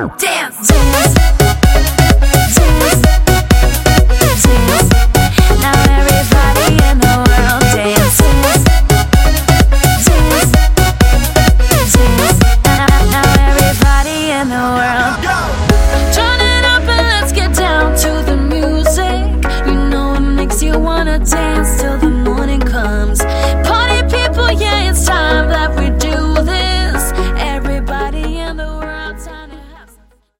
Dance, dance, dance, dance. Now everybody in the world dance, dance, dance, dance. Now everybody in the world.